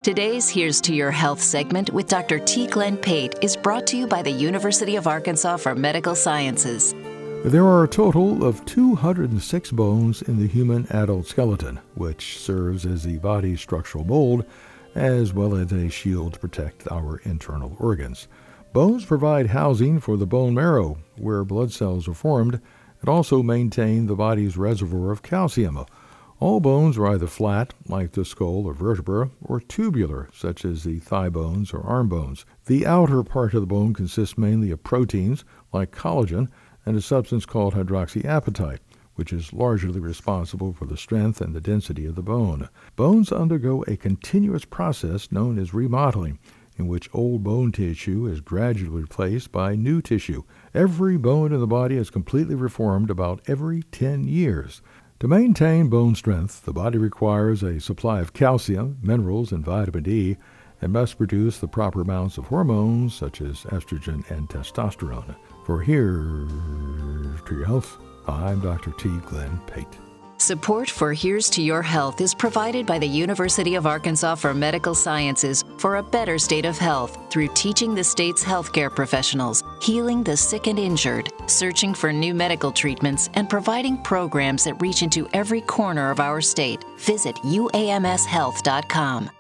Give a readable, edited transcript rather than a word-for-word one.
Today's Here's to Your Health segment with Dr. T. Glenn Pate is brought to you by the University of Arkansas for Medical Sciences. There are a total of 206 bones in the human adult skeleton, which serves as the body's structural mold, as well as a shield to protect our internal organs. Bones provide housing for the bone marrow, where blood cells are formed, and also maintain the body's reservoir of calcium. All bones are either flat, like the skull or vertebra, or tubular, such as the thigh bones or arm bones. The outer part of the bone consists mainly of proteins, like collagen, and a substance called hydroxyapatite, which is largely responsible for the strength and the density of the bone. Bones undergo a continuous process known as remodeling, in which old bone tissue is gradually replaced by new tissue. Every bone in the body is completely reformed about every 10 years. To maintain bone strength, the body requires a supply of calcium, minerals, and vitamin D, and must produce the proper amounts of hormones such as estrogen and testosterone. For Here's to Your Health, I'm Dr. T. Glenn Pate. Support for Here's to Your Health is provided by the University of Arkansas for Medical Sciences for a better state of health through teaching the state's healthcare professionals, healing the sick and injured, searching for new medical treatments, and providing programs that reach into every corner of our state. Visit uamshealth.com.